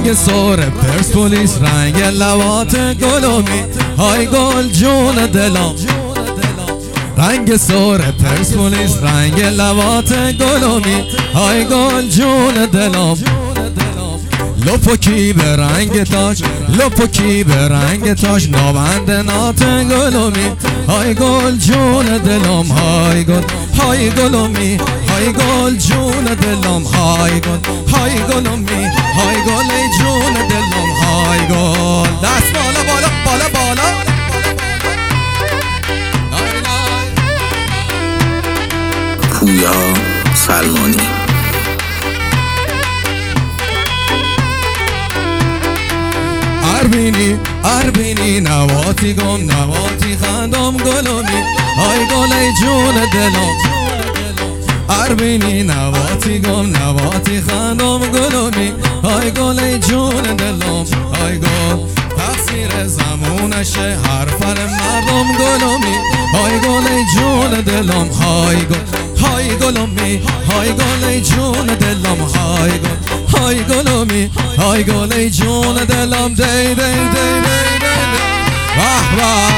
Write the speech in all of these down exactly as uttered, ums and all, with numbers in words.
رنگ سور پرسپولیس، رنگ لوات گلومی، های گل جون دلم. رنگ سور پرسپولیس، رنگ لوات گلومی، های گل جون دلم. لپکی به رنگ تاج، لپکی به رنگ تاج، نابند نات گلومی، های گل جون دلم. های گل های گلومی، های گل جون دلم. های گل های گلومی، های گل جون دلم. های گل دست بالا بالا بالا بالا. پویا سلمانی. اربینی اربینی نواتی گم، نواتی خندم گلومی، های گل جون دلم. اربینی نواتی گم، نواتی خندم گلومی، های گل جون دلم. های گل تقصیر زمونشه، حرفر مردم گلومی، های گل جون دلم. های گل های گلومی، های گل جون دلم. های گل های گلومی، های گل جون دلم. دی دی دی دی دی واه واه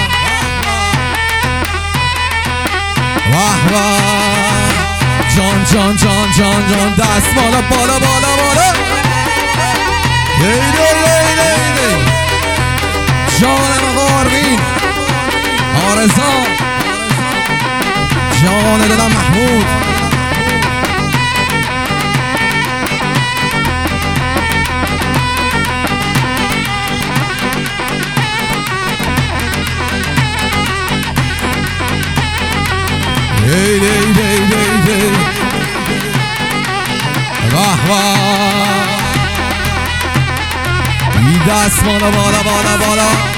واه واه. جان جان جان جان جان دست بالا بالا بالا بالا. دی دی دی دی دی جانم غاربین آرزا، جان دلم محمود. دی دی دی دی دی واه واه. دست بالا بالا بالا بالا.